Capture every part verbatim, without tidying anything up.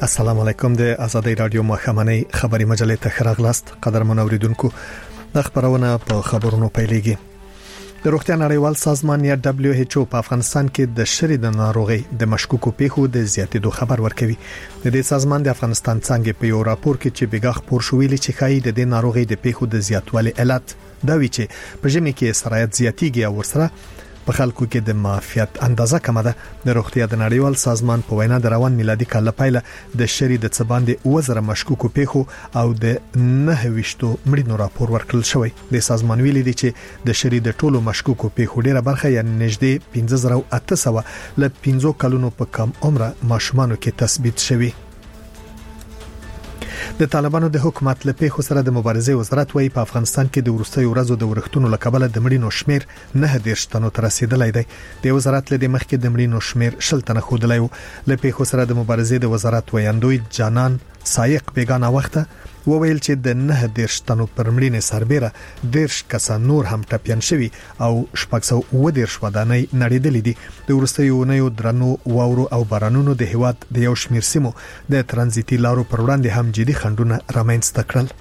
السلام علیکم د آزادۍ رادیو مخامنۍ خبري مجلې ته خراغلاست قدرمن اوریدونکو د خبرونه په خبرونو پیلېږي. د روغتیا نړیوال سازمان یا دبليو ایچ او په افغانستان کې د شری د ناروغي د مشکوکو پیښو د زیاتېدو خبر ورکوي. د دې سازمان د افغانستان څنګه په یو راپور کې چې بیګه خبر شوې چې خایي د دې ناروغي د پیښو د زیاتوالي علت دا وی چې په ژمي کې سرایت زیاتیږي او ورسره په خلکو کې د معافیت اندازه کمه ده. د روغتیا د نړیوال سازمان په وینا د روان میلادي کال لپاره د شری د څباندې وزره مشکوکو پیښو او د نه وشتو مړینو راپور ورکړل شوی. د سازمان ویلي دی چې د شری د ټولو مشکوکو پیښو ډیره برخه یعنی نږدې پنځه زره او اته سوه ل پنځه کلونو په کم عمره ماشومانو کې تثبیت شوی. د طالبانو د حکومت له پیښو سره د مبارزې وزارت وايي په افغانستان کې د ورستیو ورځو د ورښتونو لکبل د مړینو شمیر نه دیرش تنو تر رسیدلای دی. د وزارت له مخکې د مړینو شمیر شل تنه خودلای له پیښو سره د مبارزې د وزارت ویاندوی جانان سایق بیگانه وخته وویل چې د نه دیرش تنو پر مړینې سربېره دیرش کسان نور هم ټپيان شوي او شپږ سوه اووه دیرش ودانۍ نړیدلې دي. د ورستیو ونیو درنو واورو او بارانونو د هیواد د یو شمیر سیمو د ترانزیتي لارو پر وړاندې هم جدي خنډونه رامنځته کړل.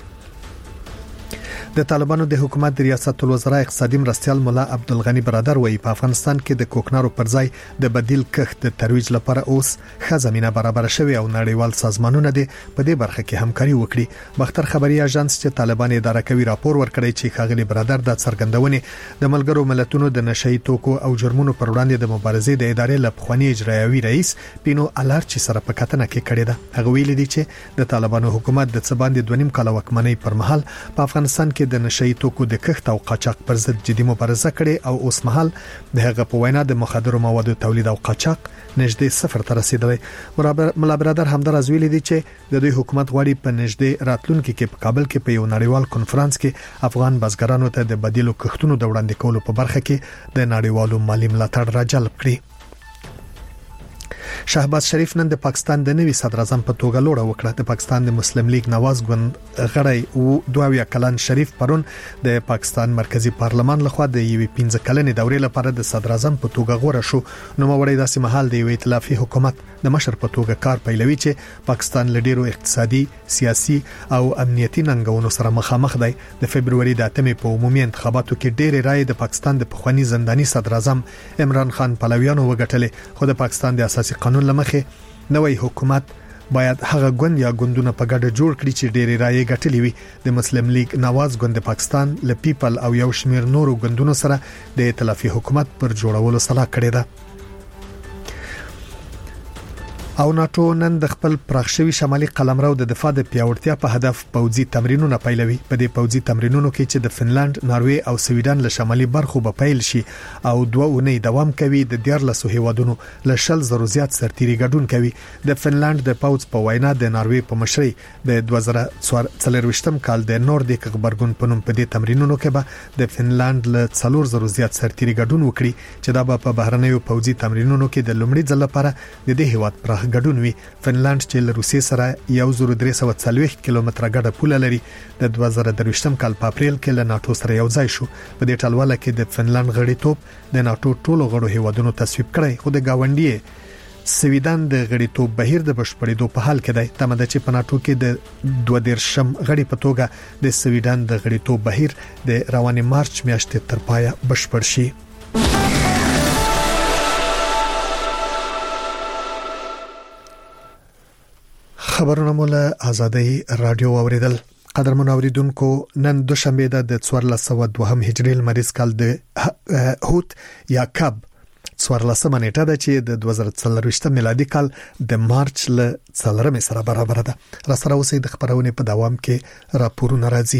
د طالبانو د حکومت د ریاست الوزرا اقتصادي مرستيال مولا عبدالغنی برادر وایي په افغانستان کې د کوکنارو پر ځای د بدیل کښت د ترویج لپاره اوس ښه زمينه برابر شوی او نړیوال سازمانونه د په دې برخه کې همکاري وکړي. بختر خبري اژانس چې طالبان اداره کوي راپور ورکړی چې خاغلی برادر د څرګندونې د ملګرو ملتونو د نشئی توکو او جرمونو پر وړاندې د مبارزې د ادارې لپخوانی اجرایوي رئیس پینو الارچ سره په کتنه کې کړی ده. هغه ویلي دی چې د طالبانو حکومت د څباندې دوه نیم کال وکمنۍ پر مهال په افغانستان کې د نشئی توکو د کښت او قاچاق پر ضد جدي مبارزه کړې او اوس مهال د هغه په وینا د مخدرو موادو تولید او قاچاق نږدې صفر ته رسیدلی. مولا برادر همدارز ویلي دی چې د دوی حکومت غواړي په نږدې راتلونکي کې په کابل کې په یو نړیوال کنفرانس کې افغان بزګرانو ته د بدیلو کښتونو د وړاندې کولو په برخه کې د نړیوالو مالی ملاتړ راجلب کړي. شهباز شریف نن د پاکستان د نوي صدر اعظم په توګه لوړه وکړه. د پاکستان د مسلم لیگ نواز ګوند غړی او دوه کلن شریف پرون د پاکستان مرکزی پارلمان لخوا د یوې پنځه کلنې دورې لپاره د صدر اعظم په توګه غوړه شو. نو موري داسې محل د یو ائتلافي حکومت د مشر په توګه کار پیلوي چې پاکستان له ډیرو اقتصادي، سیاسي او امنیتي ننګونو سره مخامخ دی. د فبرवरी د اتمې په عمومي انتخاباتو کې ډېر رائے د پاکستان د پخوانی زنداني صدر اعظم عمران خان پلویانو وګټلې. خو د پاکستان د اساسي قانون لمخې نوې حکومت باید هغه ګوند یا ګوندونه په ګډه جوړ کړي چې ډېری رائے ګټلې وي. د مسلم لیگ نواز ګوند پاکستان له پیپل او یو شمیر نورو ګوندونو سره د ائتلافي حکومت پر جوړولو سلا کړې ده. او ناتو نن د خپل پراخشوي شمالي قلمرو د دفاع د پیاوړتیا په هدف پوځي تمرینونه پیلوي. په دې پوځي تمرینونو کې چې د فنلند، ناروې او سویډن له شمالي برخو به پیل شي او دوه اونۍ دوام کوي، د دیارلسو هیوادونو له شل زرو زیات سرتیري ګډون کوي. د فنلند د پوځ په وینا د ناروې په مشرۍ د دوه زره څلرویشتم کال د نوردیک غبرګون په نوم په دې تمرینونو کې به د فنلند له څلور زرو زیات سرتیري ګډون وکړي چې دا به په بهرنیو پوځي تمرینونو کې د لومړي ځل لپاره د دې هیواد پراخ ګډون وي. فنلند چې له روسیې سره یو زر درې سوه څلوېښت کیلومتره ګډه پوله لري د دوه زره درویشتم کال په اپریل کې له ناتو سره یو ځای شو. په دې ټلواله کې د فنلند غړیتوب د ناتو ټولو غړو هیوادونو تصویب کړی، خو د گاونډي سویډن د غړیتوب بهیر د بشپړېدو په حال کې دی. تمه ده چې په ناتو کې د دوه دیرشم غړي په توګه د سویډن د غړیتوب بهیر د روانې مارچ میاشتې تر پایه بشپړ شي. خبرونه مولا آزادۍ رادیو اوریدل. قدرمن اوریدونکو نن دوشنبه د څوارلس سوه دوهم هجري لمریز کال د هوت یا کب څوارلسمه نیټه ده چې د دوه زره څلرویشتم میلادي کال د مارچ له څلورمې سره برابر ده. را سره اوسې د خبرونه په دوام کې راپورونه راځي.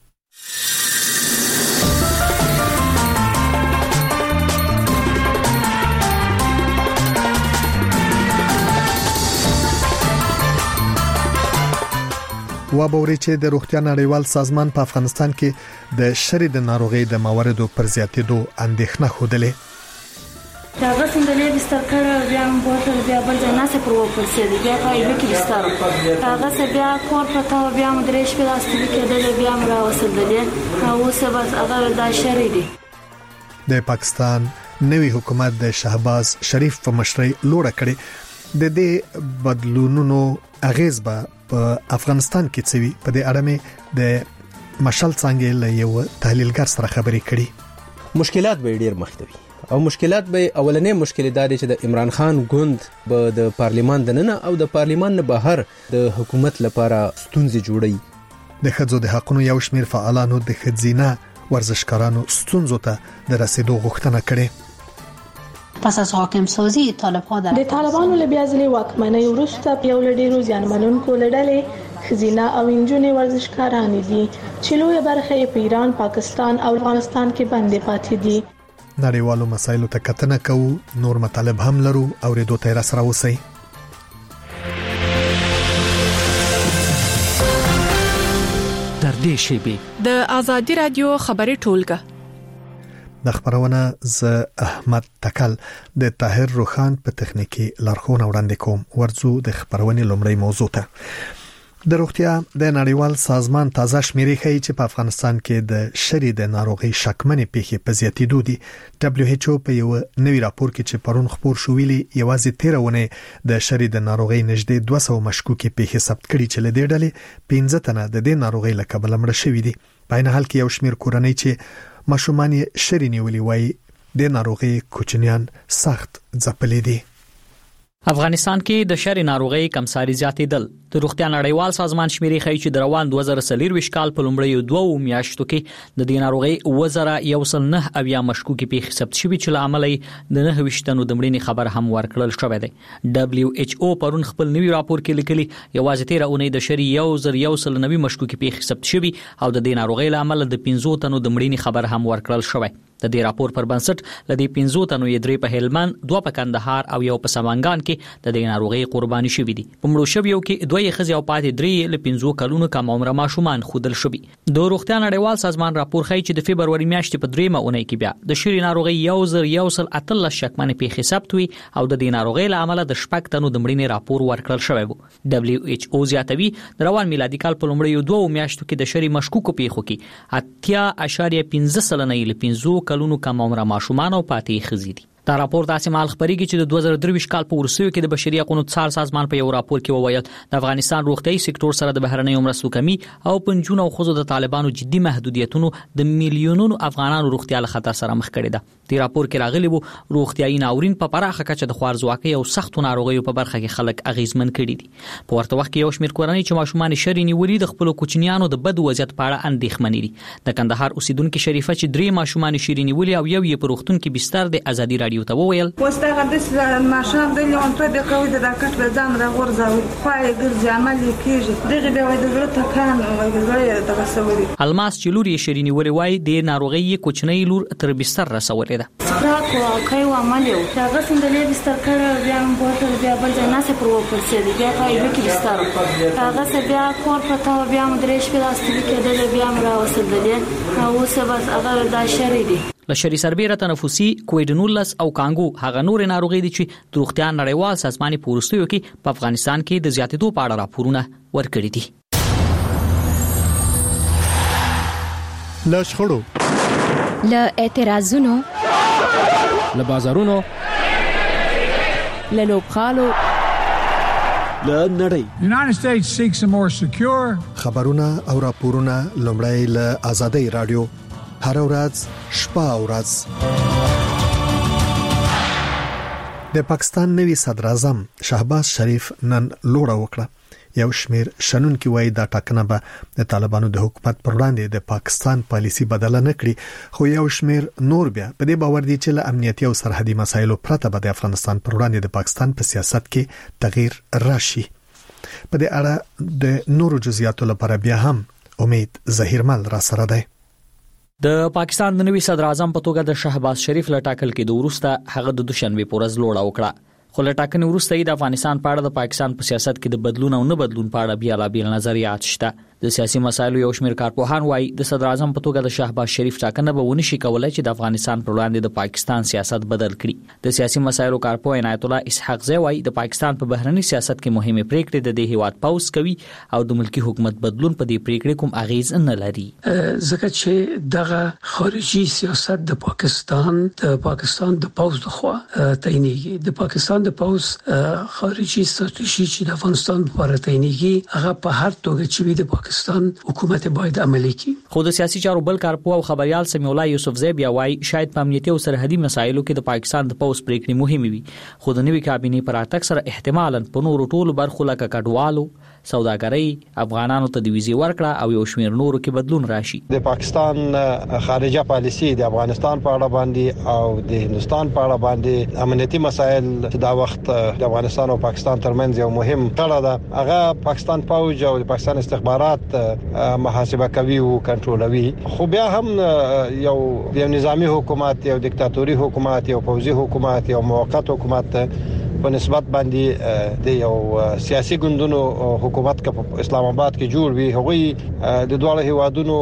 و باوري چې د روغتیا نړیوال سازمان په افغانستان کې د شری د ناروغي د مواردو پر زیاتېدو اندېښنه خوده. دا غوښتنه لري بستر کړه بیا هم بوتل بیا بل ځای نه سپر وکړ سي بیا پای به کې بستر هغه څه بیا کور په تا بیا هم درې شپې لاستي کېدل بیا هم راوصل دي او څه بس هغه د شری دي. د پاکستان نوی حکومت د شهباز شریف په مشرۍ لوړه کړې د دې بدلونونو اغیز به په افغانستان کې څه وي؟ په دې اړه مې د مشال څنګه له یو تحلیلګر سره خبرې کړې. مشکلات به ډیر مختوي او مشکلات به اولنې مشکل داري چې د عمران خان ګوند به د پارلیمان د ننه او د پارلیمان نه بهر د حکومت لپاره ستونزې جوړي. د ښځو د حقوقو یو شمېر فعالانو د ښځینه ورزشکارانو ستونزو ته د رسیدو غوښتنه کړې. پس از حاکم سازی طالب‌ها در د طالبانو له بیا ځلې واکمنۍ وروسته یو له ډېرو زیانمنونکو له ډلې ښځینه او نجونې ورزشکارانې دي چې لویه برخه یې په ایران، پاکستان او افغانستان کې بندې پاتې دي. نړیوالو مسایلو ته کتنه کوو، نور مطالب هم لرو او ریډو ته راسره اوسئ. در دې شیبې د آزادي رادیو خبري ټولګه د خبرونه ز احمد تکل د طاهر روخان په تخنیکی لارښوونه وړاندې کوم. ورځو د خبرونه لومړی موضوع ته. د روغتیا د نړیوال سازمان تازه شمیرې ښیي چې په افغانستان کې د شری د ناروغي شکمنې پیښې په زیاتېدو دي. دبليو ایچ او په یو نوي راپور کې چې پرون خبر شو ویلي یوازې تیره ونه د شری د ناروغي نږدې دوه سوه مشکوکې پیښې ثبت کړي چې له دې ډلې پنځه تنه د دې ناروغي له کبله مړه شوي دي. په عین حال کې یو شمیر کورنۍ چې ماشومان یې شری نیولي وای د ناروغي کوچنیان سخت ځپلې دي. افغانستان کې د شری ناروغي کمساري زیاتېدل. د روغتیا نړیوال سازمان شمیرې ښیي چې د روان دوه زره څلور کال په لومړیو دوو میاشتو کې د دې ناروغي وزره یو سل نه اویا مشکوکې پیښې ثبت شوي چې له امله د نه ویشتنو د مړینې خبر هم ورکړل شوی دی. دبليو ایچ او پرون خپل نوي راپور کې لیکلي یوازې تیره اونۍ د شری یو زر یو سل نوي مشکوکې پیښې ثبت شوي او د دې ناروغي له امله د پنځو تنو د مړینې خبر هم ورکړل شوی. د دې راپور پر بنسټ لدې پنځو تنو یې درې په هلمند، دوه په کندهار او یو په سمنګان کې د دې ناروغي قرباني شوي دي. په مړو شویو کې دوه یې ښځې او پاتې درې له پنځو کلونو کم عمره ماشومان ښودل شوي. د روغتیا نړیوال سازمان راپور ښیي چې د فبروري میاشتې په دریمه اونۍ کې بیا د شری ناروغي یو زر یو سل اتلس شکمنې پیښې ثبت وي او د دې ناروغي له امله د شپږ تنو د مړینې راپور ورکړل شوی و. دبليو ایچ او زیاتوي د روان میلادي کال په لومړیو دوه میاشتو کې د شری مشکوکو پیښو کې اتیا اشاریه پنځه سلنه له پنځو کلونو کم عمره ماشومان او پاتې ښځې دي. دا راپور داسې مال خبرېږي چې د دوه زره درې کال په ورسیو کې د بشري حقوقو څار سازمان په یو راپور کې وویل د افغانستان روغتيایي سکتور سره د بهرنیو مرستو کمی او پنځونه او خزو د طالبانو جدي محدودیتونو د میلیونونو افغانانو روغتیا له خطر سره مخ کړي ده. د راپور کې راغلي وو روغتيایي ناورین په پراخه کچه د خوارځواکۍ او سختو ناروغیو په برخه کې خلک اغیزمن کړي دي. په ورته وخت کې یو شمېر کورنۍ چې ماشومان شری نیولي د خپل کوچنیانو د بد وضعیت په اړه اندېښمنې دي. د کندهار اوسیدونکو شریفه چې درې ماشومان شری نیولي او یو یې په روغتون کې بستر د ازادي رادیو ته وویل واستغل د ماشوم د لیون په د کوي د راکټ په ځان راغورځاوي خای ګرځي عمل کیږي دغه به د زړه تکان او د دغه سوري الماس چې لور یې شری نیولي وای د ناروغي کوچنۍ لور تر بستر رسولې ده. راکو کوي عمل یو هغه څنګه بستر کړه بیا هم بوتل بیا بل ځای نه سپرو پر سي بیا پای وکي بستر هغه څه بیا کور پتا بیا هم درې شپې راستل کېدل بیا هم راوسدل او څه بس هغه دا شری دي. لشري سربېره تنفسي کووډ نولس او کانګو هغه نور ناروغي دي چې د روغتیا نړیوال سازمان په ورستیو کې په افغانستان کې د زیاتېدو په اړه راپورونه ورکړي دي. له شخړو، له اعتراضونو، له بازارونو، له لوبغالو، له نړۍ. United States seeks a more secure. خبرونه او راپورونه لومړی له آزادۍ رادیو هر ورځ شپه او ورځ. د پاکستان نوی صدر اعظم شهباز شریف نن لوړه وکړه. یو شمیر شنونکي وایي دا ټاکنه به د طالبانو د حکومت پر وړاندې د پاکستان پالیسی بدله نه کړي، خو یو شمیر نور بیا په دې باور دي چې له امنیتي او سرحدي مسایلو پرته به د افغانستان پر وړاندې د پاکستان په سیاست کې تغییر راشي. په دې اړه د نورو جزئیاتو لپاره بیا هم امید ظهیرمل را سره دی. د پاکستان د نوي صدر اعظم په توګه د شهباز شریف له ټاکل کې د وروسته هغه د دوشنبه په ورځ لوړه وکړه. خو له ټاکنې وروسته د افغانستان په اړه د پاکستان په سیاست کې د بدلون او نه بدلون په اړه بیا لا بیل نظریات شته. د سیاسي مسایلو یو شمېر کارپوهان وایي د صدر اعظم په توګه د شهباز شریف ټاکنه به ونشي کولای چې د افغانستان پر وړاندې د پاکستان سیاست بدل کړي. د سیاسي مسایلو کارپوه عنایت الله اسحاق زی وایي د پاکستان په بهرني سیاست کې مهمه پریکړې د دې هیواد پاوس کوي او د ملکی حکومت بدلون په دې پریکړې کوم اغیز نه لري. ځکه چې دغه خارجي سیاست د پاکستان د پاکستان د پاوس د خوا تعینېږي. د پاکستان طالبان د پوز خارجي ستراتیژي چې د افغانستان لپاره تعینېږي هغه په هر توګه چې د پاکستان حکومت باید عملي کړي. خو د سیاسي چارو بل کارپو او خبريال سمیع الله یوسفزی بیا وايي شاید په امنیتي او سرحدي مسایلو کې د پاکستان د پوز پریکړې مهمه وي، خو د نوي کابینې پر اتک سره احتمالاً په نورو ټولو برخو لکه کډوالو، سوداګرۍ، افغانانو ته د ویزې ورکړه او یو شمېر نورو کې بدلون راشي. د پاکستان خارجه پالیسي د افغانستان په اړه باندې او د هندستان په اړه باندې امنیتي مسایل چې دا وخت د افغانستان او پاکستان ترمنځ یو مهم تړاو ده، هغه پاکستان پوج او د پاکستان استخبارات محاسبه کوي او کنټرولوي. خو بیا هم یو د نظامی حکومت، یو دیکتاتوري حکومت، یو پوځي حکومت، یو موقت حکومت په نسبت باندې د یو سیاسي ګوندونو حکومت په اسلام آباد کې جوړ وي، هغوی د دوه هیوادونو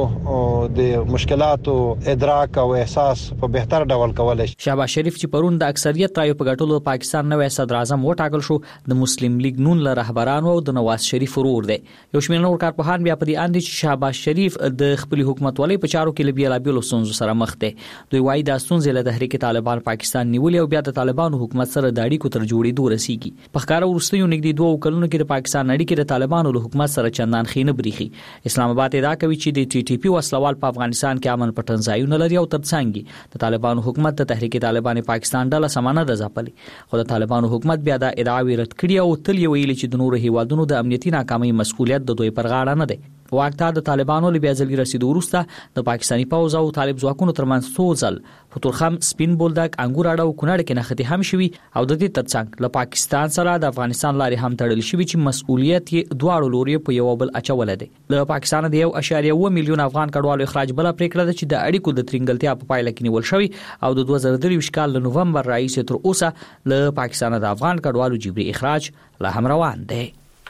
د مشکلاتو ادراک او احساس په بهتر ډول کولای شي. شهباز شریف چې پرون د اکثریت رایو په ګټلو پاکستان نوې صدر اعظم وټاکل شو، د مسلم لیگ نون له رهبرانو او د نواز شریف ورور دی. یو شمېر نور کارپوهان بیا په دې اند چې شهباز شریف د خپل حکومتولۍ په چارو کې لبیل بیل ستونزو سره مخ دی. دوی وايي د ستونزې له تحریک طالبان پاکستان نیولې او بیا د طالبانو حکومت سره د اړیکو تر جوړې دوه رسیږي. په ښکارا ورستیو نږدې دوه کلونو کې د پاکستان اړیکې د طالبانو له حکومت سره چندان خینه بریخي. اسلام آباد ادعا کوي چې د ټي ټي پی وسلوال په افغانستان کې امن پټن ځایونه لري او ترڅنګ د طالبانو حکومت د تحریک طالبان پاکستان ډله سمانه د ځپلي. خو د طالبانو حکومت بیا د ادعاوی رد کړی او تل یې ویلي چې د نورو هیوادونو د امنیتي ناکامۍ مسؤلیت د دوی پر غاړه نه دی. واکتا د طالبانو له بیا ځلې رسیدو وروسته د پاکستاني پوځ او طالب ځواکونو ترمنځ سوزل په تورخم، سپین بولدک، انګور اډه او کونړ کې نښتې هم شوي او د دې ترڅنګ له پاکستان سره د افغانستان لارې هم تړل شوي چې مسؤلیت یې دواړو لوري په یو بل اچول دي. له پاکستان د یو اشاریه اووه میلیون افغان کډوالو اخراج بل پریکړه ده چې د اړیکو د ترنګلتیا په پایله کې نیول شوی او د دوه زره درویشت کال له نومبر راهیسې تر اوسه له پاکستان د افغان کډوالو جبري اخراج لا هم روان دی.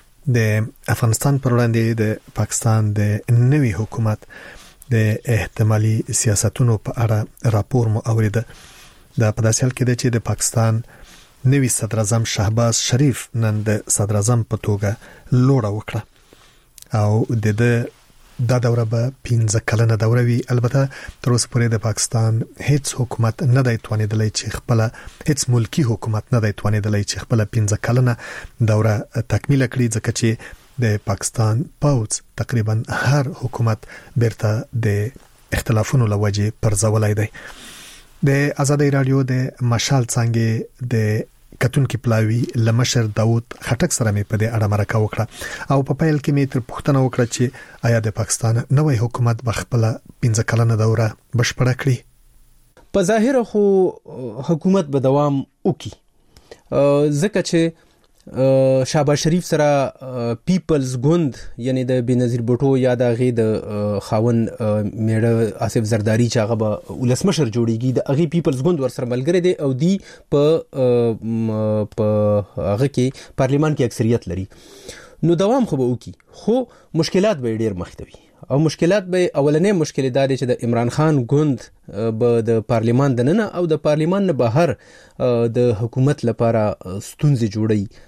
د افغانستان پر وړاندې د پاکستان د نوي حکومت د احتمالي سیاستونو په اړه راپور مو اوریده. د په داسې حال کې ده چې د پاکستان نوي صدر اعظم شهباز شریف نن د صدر اعظم په توګه لوړه وکړه او د د دا دوره به پنځه کلنه دوره وي. البته تر اوسه پورې د پاکستان هیڅ حکومت نه دی توانیدلی چې خپل هیڅ ملکی حکومت نه دی توانیدلی چې خپل پنځه کلنه دوره تکمیل کړي، ځکه چې د پاکستان پوځ تقریبا هر حکومت بیرته د اختلافونو لوجه پرځولای دی. د آزادۍ رادیو د مشال څنګه د کتونکو پلاوی لمشر داوود خټک سره مې په دې اړه مرکه وکړه او په پیل کې مې تر پوښتنه وکړه چې آیا د پاکستان نوې حکومت بخپل پنځه کلنه دوره بشپړه کړي. په ظاهر خو حکومت به دوام وکړي، ځکه چې شهباز شریف سره پیپلز ګوند یعنی د بنظیر بوټو یا د غي د خاون میړه آصف زرداری چې هغه به ولسمشر جوړیږي، د غي پیپلز ګوند ور سره ملګری دی او دی په په هغه کې پارلیمان کې اکثریت لري، نو دوام خو به وکړي. خو مشکلات به ډیر مختوي او مشکلات به اولنې مشکل داري چې د عمران خان ګوند به د پارلیمان دننه او د پارلیمان نه بهر د حکومت لپاره ستونزې جوړي،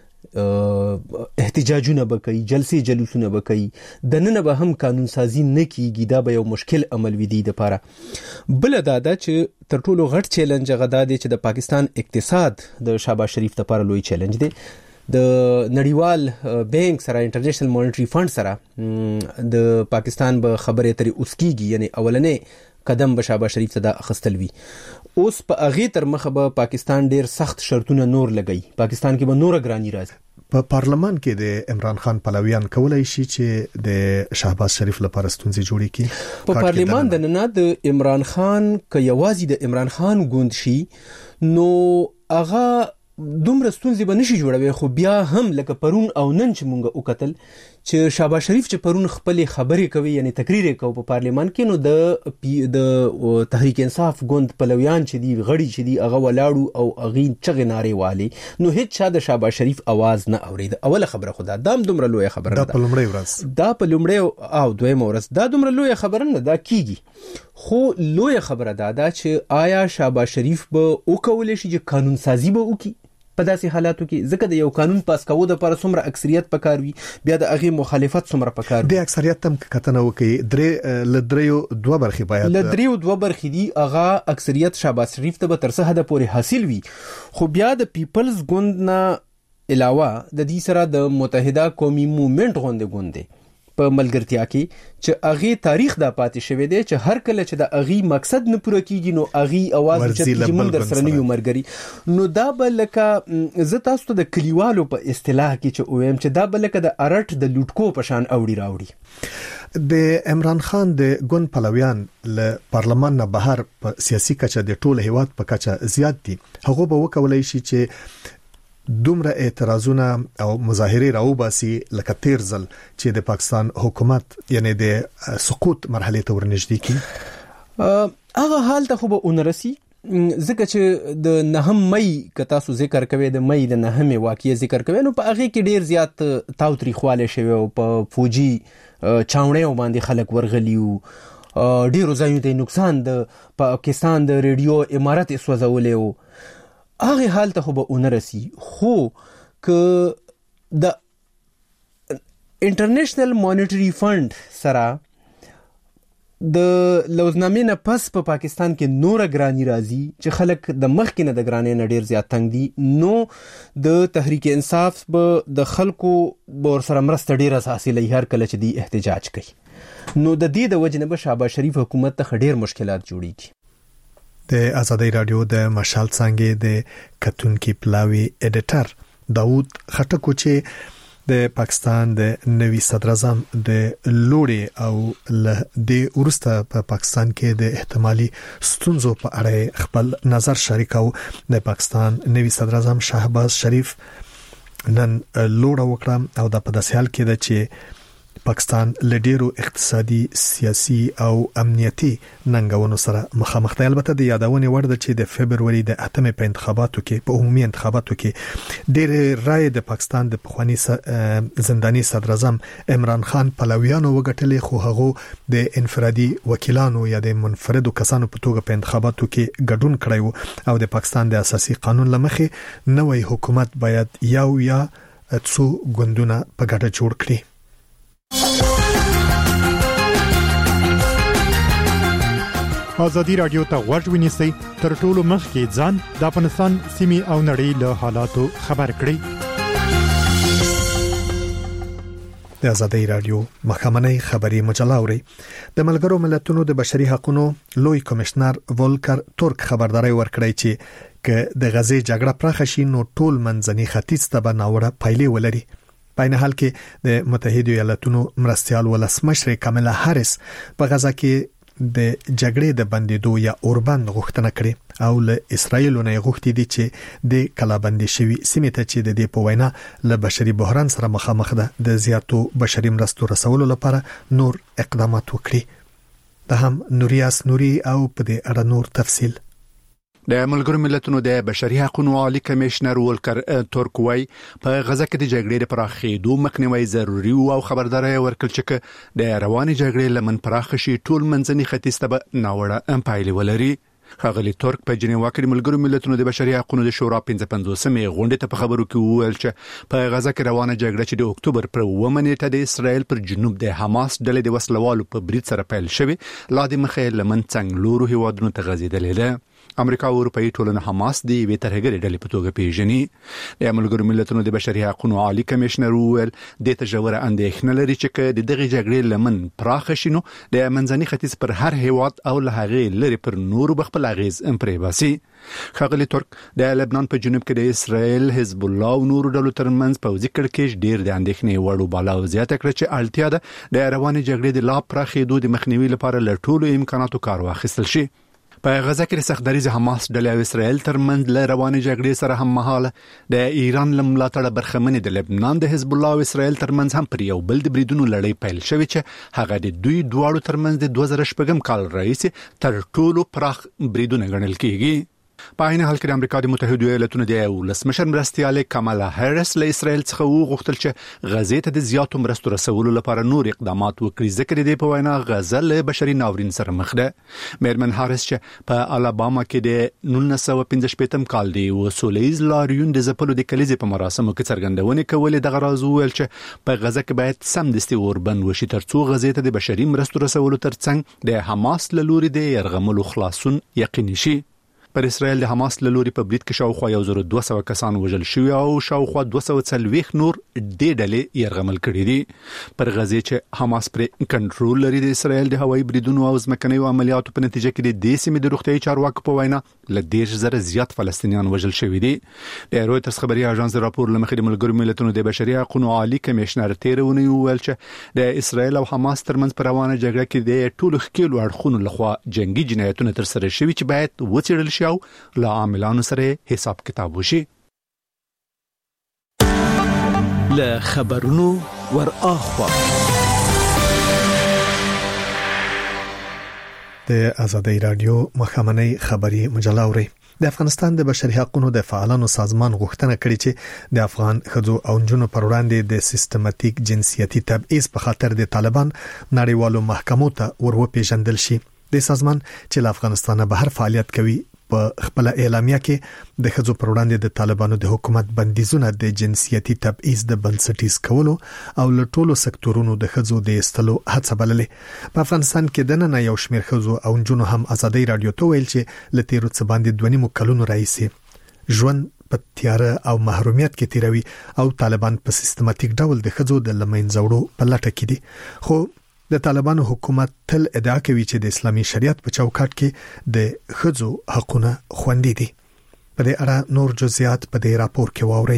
احتجاجونه بکوي، جلسې جلوسونه بکوي، دننه به هم قانون سازي نه کیږي. دا به یو مشکل عمل وي دی لپاره. بل دا دا چې تر ټولو غټ چیلنج غدا دی چې د پاکستان اقتصاد د شهباز شریف لپاره لوی چیلنج دی. د نړیوال بانک سره انټرنیشنل مانیټری فند سره د پاکستان به خبرې ترې اوس کیږي، یعنی اولنې قدم به شهباز شریف ته دا اخستل وی. اوس په اغه تر مخه به پاکستان ډیر سخت شرطونه نور لګي، پاکستان کې به نور ګرانی راځي. په پارلمان کې د عمران خان پلویان کولای شي چې د شهباز شریف لپاره ستونزې جوړې کړي. په پارلمان د نه د عمران خان ک یوازې د عمران خان ګوند شي نو هغه دومره ستونزې به نشي جوړوي. خو بیا هم لکه پرون او نن چې مونږ وکتل چې شهباز شریف چې پرون خپل خبرې کوي یعنی تقریر کوي په پارلیمان کې، نو د د تحریک انصاف ګوند پلویان چې دی غړي چې دی هغه ولاړو او اغه چغې نارې والی، نو هیڅ چا د شهباز شریف आवाज نه اورید. اوله خبره خدا دام دومره لوی خبره ده، دا په لومړی ورځ دا په لومړی او دویم ورځ دا دومره لوی خبره نه دا کیږي. خو لوی خبره دا ده چې آیا شهباز شریف به وکولای شي چې قانون سازي به وکړي په داسې حالاتو کې ځکه د یو قانون پاس کولو لپاره څومره اکثریت پکار وي بیا د هغه مخالفت څومره پکار د اکثریت تم کتنه وکي درې لدریو دوه برخې باید لدریو دوه برخې دي هغه اکثریت شهباز شریف ته به تر څه حد پورې حاصل وي خو بیا د پیپلز ګوند نه علاوه د دې سره د متحده قومي موومېنټ غونډه غونډه په ملګرتیا کې چې اغي تاریخ دا پاتې شوی دی چې هر کله چې د اغي مقصد نه پوره کیږي نو اغي आवाज چې موږ در سره نیو مرګري نو دا بلکه زه تاسو ته د کلیوالو په اصطلاح کې چې اویم چې دا بلکه د ارټ د لوټکو په شان اوړي راوړي د عمران خان د ګوند پلویان له پارلمان نه بهر په سیاسي کچه د ټول هیواد په کچه زیات دي هغه به وکولای شي چې دومره اعتراضونه او مظاهره راوباسي لکه تیر ځل چې د پاکستان حکومت یعنی د سقوط مرحله ته ورنږدې کی هغه حال ته خو به اونرسي ځکه چې د نهم مې که تاسو ذکر کوي د مې د نهمه واقعي ذکر کوي نو په هغه کې ډیر زیات تاوتریخواله شوی او په فوجي چاونې باندې خلک ورغلیو ډیرو ځایونو ته نقصان د پاکستان د ریډیو امارات اسوځولې وو هغه حال ته خو به اونرسي خو ک د انټرنیشنل مانیټری فند سره د لوزنامې نه پس په پا پاکستان کې نور ګرانی راځي چې خلک د مخ کې نه د ګرانی نه ډیر زیات تنگ دي نو د تحریک انصاف به د خلکو بور سره مرسته ډیر اساسي لې هر کله چې دی احتجاج کوي نو د دې د وجنه به شهباز شریف حکومت ته ډیر مشکلات جوړیږي د آزادۍ رادیو د مشال څنګه د کتونکي پلاوی ایډیټر داوود خټکو چې د پاکستان د نوي صدر اعظم د لوړې او له د ورسته په پاکستان کې د احتمالي ستونزو په اړه خپل نظر شریکاو د پاکستان نوي صدر اعظم شهباز شریف نن لوړه وکړه او د په داسې حال کې ده چې پاکستان لډیرو اقتصادي سیاسي او امنیتي ننګونو سره مخامخ دی البته د یادونه ورده چې د فبرवरी د اتمې په انتخاباتو کې په عمومي انتخاباتو کې ډېر رائے د پاکستان د پخوانی زنداني صدر اعظم عمران خان پلویانو وګټلې خو هغه د انفرادي وکیلانو یا د منفردو کسانو په توګه په انتخاباتو کې ګډون کړی او د پاکستان د اساسي قانون لمخې نوې حکومت باید یو یا څو ګوندونه په ګډه جوړ کړي ازادي رادیو ته غوږ ونیسئ تر ټولو مخکې ځان د افغانستان سیمې او نړۍ له حالاتو خبر کړئ د ازادي رادیو مخامنۍ خبري مجله اوري د ملګرو ملتونو د بشري حقوقو لوی کمشنر ولکر ترک خبرداري ورکړی چې ک د غزې جګړه پراخه شي نو ټول منځني ختیځ ته به ناوړه پایلې ولري په نه حال کې د متحده ایالاتونو مرستيال ولسمشر کاملا هاریس په غزا کې د جګړې د بندیدو یا اوربند غوښتنه کړې او له اسرایل نه غوښتي دي چې د کلابندي شوی سیمه ته چې د دې په وینا له بشري بحران سره مخامخ ده د زیاتو بشري مرستو رسولو لپاره نور اقدامات وکړي ده هم نوریاس نوري او په دې اړه نور تفصیل د ملګرو ملتونو د بشري حقوقو عالی کمشنر ولکر ترک وای په غزا کې د جګړې لپاره خېدو مخنیوي ضروری او خبرداري ورکړل چې د رواني جګړې لمن پراخ شي ټول منځني ختیځ ته ناوړه امپایل ولري خغلی ترک په جنیوا کې ملګرو ملتونو د بشري حقوقو د شورا پنځه پنځوسمې غونډه ته په خبرو کې وویل چې په غزا کې روانه جګړه چې د اکتوبر پر اوومه نیټه د اسرایل پر جنوب د حماس ډلې د وسلوالو په برید سره پیل شوه لا د مخې لمن څنګه لورو هیوادونو ته غزیدلې ده امریکا او اروپאי ټولنه حماس دی وی ترهګری ډلې په توګه پیژني د ملګرو ملتونو د بشري حقوقو عالی کمشنر وویل د تجاوره اندېښنه لري چې د دغه جګړې لمن پراخ شینو د منځني ختیځ پر هر هیواد او له هغه لري پر نور بخپل اغیز امپریباسي خغلی ترک د لبنان په جنوب کې د اسرائیل حزب الله او نور ډلو ترمنځ پوځي کړکېچ ډیر د اندېښنې وړو بالا او زیاته کړ چې اړتیا ده د رواني جګړې د لا پراخېدو د مخنیوي لپاره له ټولو امکاناتو کار واخیستل شي په غزا کې د سختدریز حماس ډلې او اسرائیل ترمنځ له رواني جګړې سره هم مهاله د ایران لملاتړ برخمنې د لبنان د حزب الله او اسرائیل ترمنځ هم پر یو بل د بریدونو لړۍ پیل شوې چې هغه د دوی دواړو ترمنځ د دوه زره شپږم کال راهیسې تر ټولو پراخ بریدونه ګڼل کېږي په عین حال کې د امریکا د متحده ایالاتونو د ولسمشر مرستیاله کامالا هریس له اسرائیل څخه وغوښتل چې غزې ته د زیاتو مرستو رسولو لپاره نور اقدامات وکړي، ځکه د په وینا غزه له بشري ناورین سره مخ ده. میرمن هریس چې په الاباما کې د نولس سوه پنځه شپږم کال دی وسولیز لاریون د زپلو د کلیزې په مراسمو کې څرګندونه کولې، دغه راز ویل چې په غزه کې باید سمدستي اوربند وشي ترڅو غزې ته د بشري مرستو رسولو ترڅنګ د حماس له لوري د يرغملو خلاصون یقیني شي. پر اسرائیل د حماس له لوري په برید کې شاوخوا یو زر دوه سوه کسان وژل شوي او شاوخوا دوه سوه څلوېښت نور د ډلې يرغمل کړي دي. پر غزې چې حماس پر کنټرول لري د اسرائیل د هوایي بریدونو او ځمکنیو عملیاتو په نتیجه کې د دې سیمې د روغتیايي چارواکو په وینا له دېرش زره زیات فلسطینیان وژل شوي دي. د رويټرز خبري اژانس د راپور لمخې د ملګرو ملتونو د بشري حقوقو عالی کمشنر تیرونه ویل چې د اسرائیل او حماس ترمنځ پر روانه جګړه کې د ټولو ښکېلو اړخونو لخوا جنگي جنایتونه تر سره شوي چې باید وڅېړل شي او لا عاملانو سره حساب کتاب وشي. له خبرونو ور اخوا د ازادي رادیو مخامنۍ خبري مجله اوري. د افغانستان د بشري حقوقو د فعالانو سازمان غوښتنه کړې چې د افغان ښځو او نجونو پر وړاندې د سیستماتیک جنسیتي تبعیض په خاطر د طالبان نړیوالو محکمو ته ورپېژندل شي. د سازمان چې له افغانستانه بهر فعالیت کوي په خپل اعلامیه کې د ښځو پر وړاندې د طالبانو د حکومت بندیزونه د جنسیتي تبعیض د بنسټیز کولو او له ټولو سکتورونو د ښځو د استلو هڅه بللې. په افغانستان کې د نن یو شمېر ښځو او نجونو هم ازادي رادیو ته ویل چې له تیرو څه باندې دوه نیمو کلونو راهیسې ژوند په تیاره او محرومیت کې تیروي او طالبان په سیستماتیک ډول د ښځو د لمنځه وړو په لټه کې دي. خو د طالبانو حکومت تل ادعا کوي چې د اسلامي شریعت په چوکاټ کې د ښځو حقوقونه خوندي دي. په دې اړه نور جزئیات په دې راپور کې واورئ.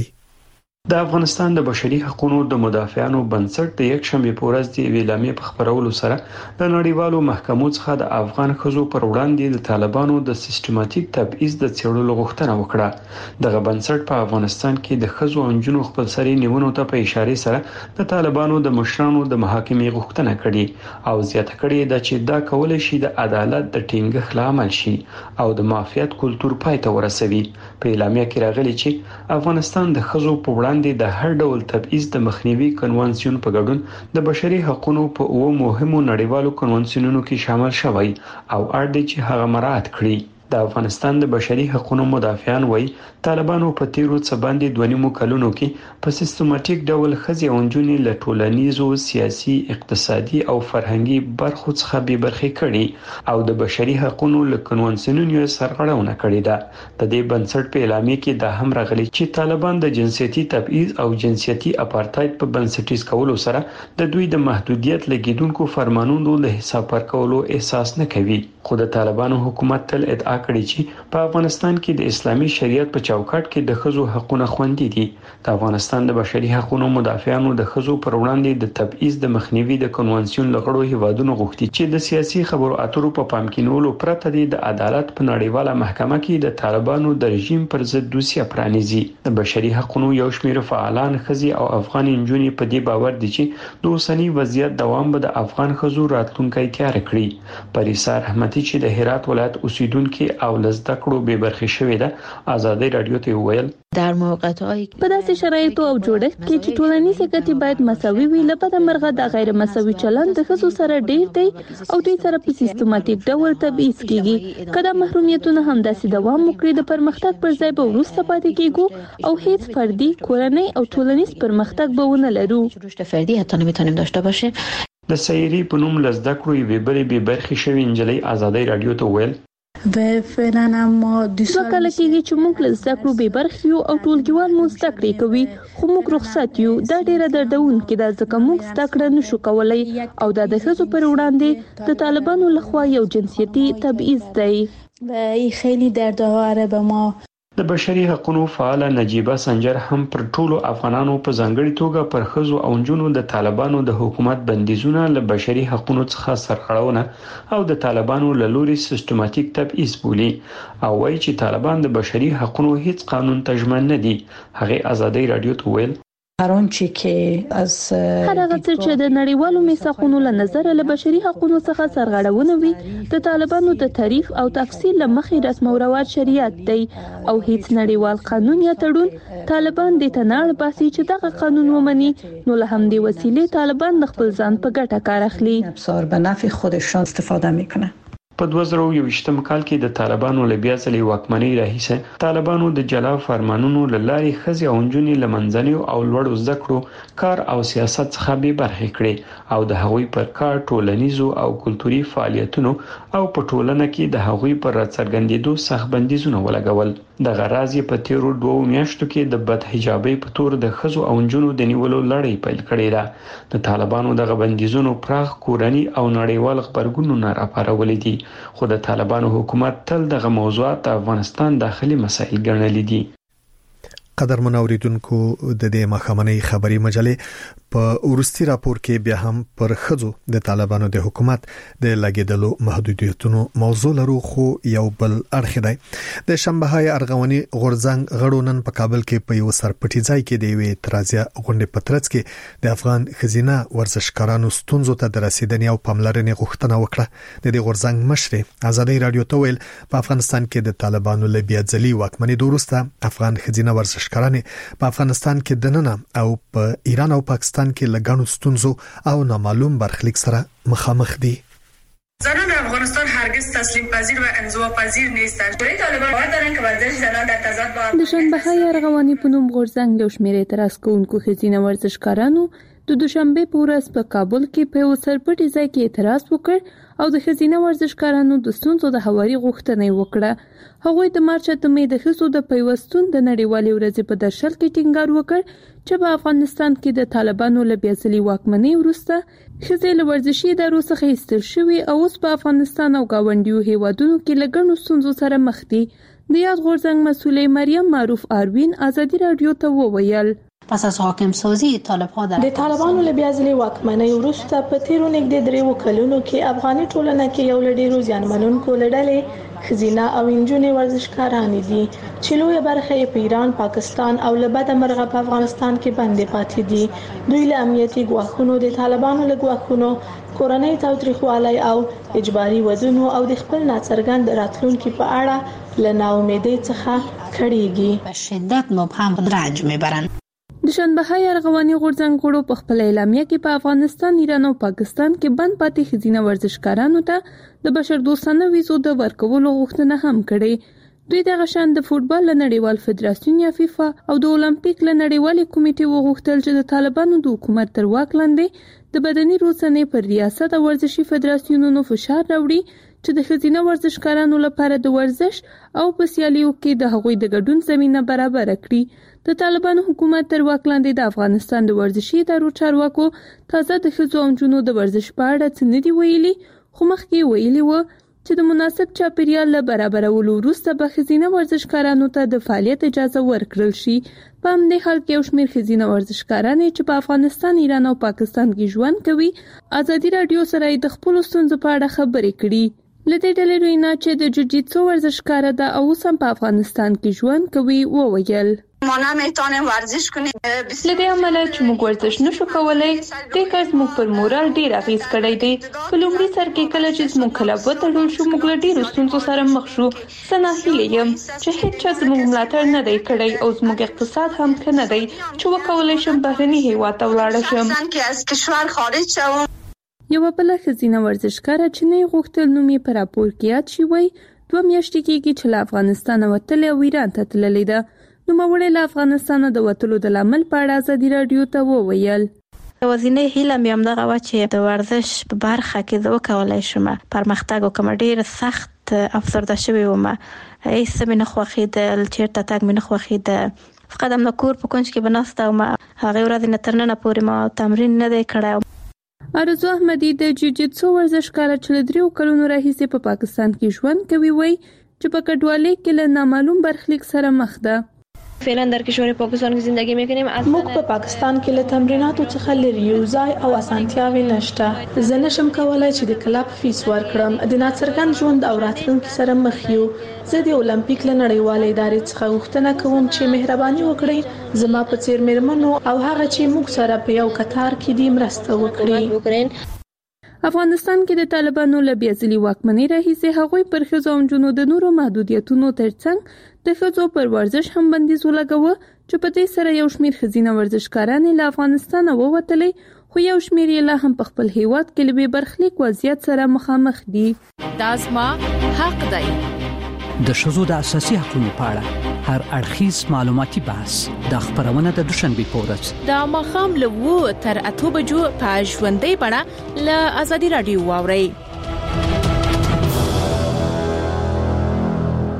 د افغانستان د بشري حقوقو د مدافعانو بنسټ د یک شنبه په ورځ د اعلامیې په خبرولو سره د نړیوالو محکمو څخه د افغان ښځو پر وړاندې د طالبانو د سیستماتیک تبعیض د څېړلو غوښتنه وکړه. دغه بنسټ په افغانستان کې د ښځو او نجونو خپلسري نیونو ته په اشاره سره د طالبانو د مشرانو د محاکمې غوښتنه کړې او زیاته کړې ده چې دا کول شي د عدالت د ټینګښت لامل شي او د مافیات کلتور پای ته ورسوي. په اعلامیه کې راغلي چې افغانستان د ښځو په وړاندې د هر ډول تبعیض د مخنیوي کنوانسیون په ګډون د بشري حقوقو په اوه مهمو نړیوالو کنوانسیونونو کې شامل شوی او اړ دی چې هغه مراعات کړي. د افغانستان د بشري حقوقو مدافعان وایي طالبانو په تیرو څه باندې دوه نیمو کلونو کې په سیستماتیک ډول ښځې او نجونې له ټولنیزو، سیاسي، اقتصادي او فرهنګي برخو څخه بې برخې کړي او د بشري حقوقو له کنوانسیونونو سرغړونه کړې ده. د دې بنسټ په اعلامیه کې دا هم راغلي چې طالبان د جنسیتي تبعیض او جنسیتي اپارټاید په بنسټیز کولو سره د دوی د محدودیت لګیدونکو فرمانونو له حساب ورکولو احساس نه کوي. خو د طالبانو حکومت تل ادعا کړې چې په افغانستان کې د اسلامي شریعت په چوکاټ کې د ښځو حقوقونه خوندي دي. د افغانستان د بشري حقوقو مدافعانو د ښځو پر وړاندې د تبعیض د مخنیوي د کنوانسیون لغړو هیوادونو غوښتي چې د سیاسي خبرو اترو په پام کې نیولو پرته د عدالت په نړیواله محکمه کې د طالبانو د رژیم پر ضد دوسیه پرانیزي. د بشري حقوقو یو شمېر فعالان ښځې او افغان نجونې په دې باور دي چې د اوسنی وضعیت دوام به د افغان ښځو راتلونکی تیار کړي. پریسار احمدی چې د هرات ولایت اوسیدونکو او لزده کړو به برخه شوې ده ازادي رادیو ته ویل در موقعیت‌های په داسې شرایطو او جوړښت کې چې ټولنیز ګټې باید مساوي وي، لپاره مرغه د غیر مساوي چلند د ښځو سره ډیر دی او دوی سره په سیستماتیک ډول تبعیض کیږي. کله محرومیتونه هم داسې دوام وکړي د پرمختګ پر ځای به وروسته پاتې کیږو او هیڅ فردي، کورنۍ او ټولنیز پرمختګ به ونه لرو. رشد فردی حتی نمیتونیم داشته باشیم. د سیری په نوم لزده کړو یوې بلې به برخه شوې انجلۍ ازادي رادیو ته ویل و فعلا اما د څو کله کېږي چې موږ له زده کړو بې برخې یو او ټولګیوال مو زده کړې کوي خو موږ رخصت یو. دا ډیره دردونکې ده ځکه موږ زده کړه نشو کولی او دا د ښځو پر وړاندې د طالبانو لخوا یو جنسیتي تبعیض دی و این خیلی دردآوره به ما. د بشري حقوقو فعال نجیبه سنجر هم پر ټولو افغانانو په ځانګړي توګه پر ښځو او نجونو د طالبانو د حکومت بندیزونه له بشري حقوقو څخه سرغړونه او د طالبانو له لوري سیستماتیک تبعیض بولي او وایي چې طالبان د بشري حقوقو هیڅ قانون ته ژمن نه دي. هغه ازادي رادیو ته ویل هر هغه څه چې د نړیوالو میثاقونو له نظر له بشري حقوقو څخه سرغړونه وي د طالبانو د تعریف او تفصیل لمخې رسم او رواج شریعت دی او هیڅ نړیوال قانون یا تړون طالبان د تناړ باسي چې دغه قانون ومني نو له همدې وسیلې طالبان د خپل ځان په ګټه کار اخلي ابصار به نفع خودشان استفاده میکنه. په دوه زره یوویشتم کال کې د طالبانو له بیا ځلې واکمنۍ راهیسه طالبانو د جلا فرمانونو له لارې ښځې او نجونې له منځنیو او لوړو زده کړو کار او سیاست څخه بې برخې کړې او د هغوی پر کار ټولنیزو او کلتوري فعالیتونو او په ټولنه کې د هغوی پر راڅرګندېدو سخت بندیزونه ولګول. دغه راز یې په تیرو دوو میاشتو کې د بد حجابۍ په تور د ښځو او نجونو د نیولو لړۍ پیل کړې ده. د طالبانو دغه بندیزونو پراخ کورني او نړیوال غبرګونونه راپارولې دي خو د طالبانو حکومت تل دغه موضوعات د افغانستان داخلي مسایل ګڼلي دي. قدرمن اوریدونکو د دې مخامنۍ خبري مجلې په ورستي راپور کې بیا هم پر خځو د طالبانو د حکومت د لګیدلو محدودیتونو موضوع لرو خو یو بل اړخ دی. د شنبههای ارغواني غورځنګ غړو نن په کابل کې په یو سرپټي ځای کې د یوې اعتراضیه غونډې په ترڅ کې د افغان خزینه ورزشکارانو ستونزو ته د رسیدنې او پاملرنې غوښتنه وکړه. د دې غورځنګ مشر آزادۍ رادیو ته ویل په افغانستان کې د طالبانو له بیا ځلې واکمنۍ وروسته افغان خزینه ورزش ورزشکارانې په افغانستان کې دننه او په ایران او پاکستان کې لګانو ستونزو او نامعلوم برخلیک سره مخامخ دي. زنان افغانستان هرگز تسلیم پذیر و انزوا پذیر نیستند. برای طالبان باور دارند که ورزش زنان در تضاد با د شنبههای ارغواني په نوم غورځنګ یو شمېر اعتراض کوونکو ښځینه ورزشکارانو د دوشنبه په ورځ په کابل کې په یو سرپټي ځای کې اعتراض وکړ او د ښځینه ورزشکارانو د ستونزو د هواري غوښتنه وکړه. هغوی د مارچ اتمې د ښځو د پیوستون د نړیوالې ورځې په درشل کې ټینګار وکړ چې په افغانستان کې د طالبانو له بیا ځلې واکمنۍ وروسته ښځې له ورزشي ادارو څخه ایستل شوي او اوس په افغانستان او گاونډیو هیوادونو کې له ګڼو ستونزو سره مخ دي. د یاد غورځنګ مسؤلې مریم معروف آروین آزادي رادیو ته وویل پس از حاکم سازی طالب‌ها در د طالبانو له بیا ځلې واکمنۍ وروسته په تیرو نږدې درې کلونو کې افغاني ټولنه کې یو له ډېرو زیانمنونکو له ډلې ښځینه او نجونې ورزشکارانې دي چې لویه برخه یې په ایران، پاکستان او له بده مرغه په افغانستان کې بندي پاتې دي. دوی له امنیتي ګواښونو، د طالبانو له ګواښونو، کورنۍ تاوتریخوالي او اجباري ودونو او د خپل ناڅرګند راتلونکي په اړه له ناامیدۍ څخه کړيږي. به شدت مبهم رنج میبرند. د شنبههای ارغواني غورځنګ غړو په خپل اعلامیه کې په افغانستان، ایران او پاکستان کې بند پاتې ښځینه ورزشکارانو ته د بشردوستانه ویزو د ورکولو غوښتنه هم کړې. دوی دغه شان د فوټبال له نړیوال فدراسیون یا فیفا او د اولمپیک له نړیوالې کمیټې وغوښتل چې د طالبانو د حکومت تر واک لاندې د بدني روزنې پر ریاست او ورزشي فدراسیونونو فشار راوړي چې د ښځینه ورزشکارانو لپاره د ورزش او په سیالیو کې د هغوی د ګډون زمینه برابر کړي. د طالبانو حکومت تر واک لاندې د افغانستان د ورزشي ادارو چارواکو تازه د ښځو او نجونو د ورزش په اړه څه نه دي ویلي، خو مخکې ویلي و چې د مناسب چاپیریال له برابرولو وروسته به ښځینه ورزشکارانو ته د فعالیت اجازه ورکړل شي. په همدې حال کې یو شمېر ښځینه ورزشکارانې چې په افغانستان، ایران او پاکستان کې ژوند کوي آزادي رادیو سره د خپلو ستونزو په اړه خبرې کړي. له دې ډلې وینا چې د جوجیتسو ورزشکاره ده او اوس هم په افغانستان کې ژوند کوي وویل ما نمیتونیم ورزش کنیم. لدې عمله چې موږ ورزش نشو کولای د کار موږ پر مورال ډیر اغیز کړی دی. په لومړي سر کې کله چې موږ کله وتړل شو موږ له ډیرو ستونزو سره مخ شو. سناهیله یم چې هیڅ چا زموږ ملاتړ نه دی کړی او زموږ اقتصاد هم ښه نه دی چې وکولای شم بهرني هیواد ته ولاړ شم. که از کشور خارج شوم. یو بل ښځینه ورزشکاره چې نه غوښتل نوم یې په راپور کې یاد شي وای دوه میاشتې کېږي چې له افغانستان وتلې او ایران ته تللې ده. نوموړې له افغانستان د وتلو د لامل په اړه آزادي رادیو ته وویل یوازینی هیله مې همدغه وه چې د ورزش په برخه کې زه وکولی شم پرمختګ وکړم. ډېر سخت افسرده شوې وم، هېڅ څه مې نه خوښېدل، چېرته تګ مې نه خوښېده. فقط همدا کور په کونج کې به ناسته وم. هغې ورځې نه تر ننه پورې ما تمرین نه دی کړی. ارزو احمدي د جوجیتسو ورزشکاره چې له دریو کلونو راهیسې په پاکستان کې ژوند کوي وایي چې په کډوالۍ کې له نامعلوم برخلیک سره مخ ده. فعلا در کشور پاکستان زندگی میکنیم. موږ په پاکستان کې له تمریناتو څخه لري یو ځای او اسانتیاوې نشته. زه نشم کولای چې د کلب فیس ورکړم. د ناڅرګند ژوند او راتلونکي سره مخ یو. زه د اولمپیک له نړیوالې ادارې څخه غوښتنه کوم چې مهرباني وکړي زما په څیر مېرمنو او هغه چې موږ سره په یو کتار کې دي مرسته وکړي. افغانستان کې د طالبانو له بیازلي واکمنۍ راهیسې هغوی پر ښځو او نجونو د نورو محدودیتونو ترڅنګ د ښځو پر ورزش هم بندیز ولګاوه چې په دې سره یو شمېر ښځینه ورزشکارانې له افغانستانه ووتلې خو یو شمېر یې لا هم په خپل هیواد کې له بې برخلیک وضعیت سره مخامخ دي. دا زما حق دی. د ښځو د اساسي حقوقو په اړه هر اړخیز معلوماتي بحث د خبرونه د دوشنبه په ورځ د ماښام له وو تر اته بجو په ژوندۍ بڼه له ازادي رادیو واوري.